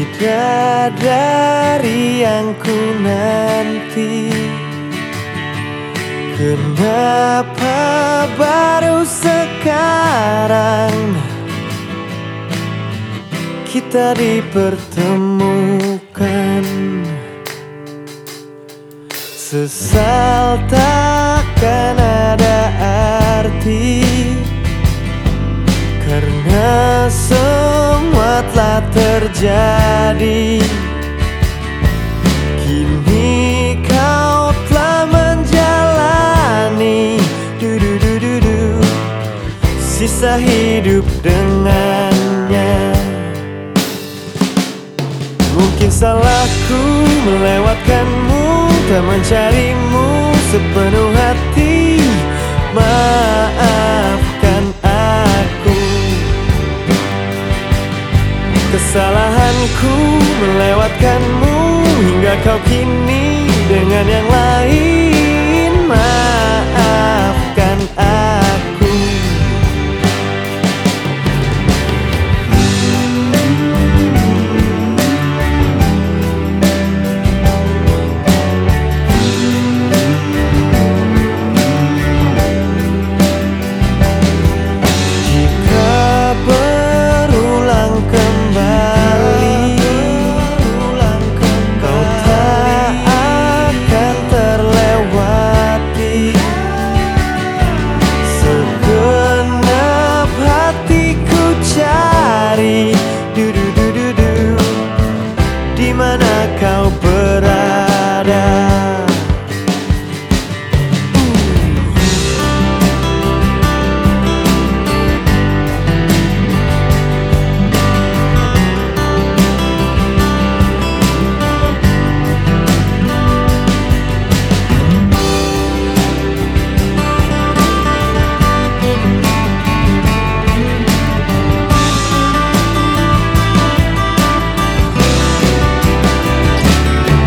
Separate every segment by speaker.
Speaker 1: Bidadari yang ku nanti, kenapa baru sekarang kita dipertemukan? Sesal takkan ada arti, karena semua telah terjadi. Kini kau telah menjalani sisa hidup dengannya. Mungkin salahku melewatkanmu, tak mencarimu sepenuh hati. Maafkan aku. Kesalahanku melewatkanmu, hingga kau kini dengan yang lain. Maafkan aku. Di mana kau berada?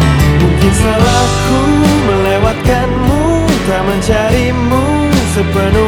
Speaker 1: Salahku melewatkanmu, tak mencarimu sepenuh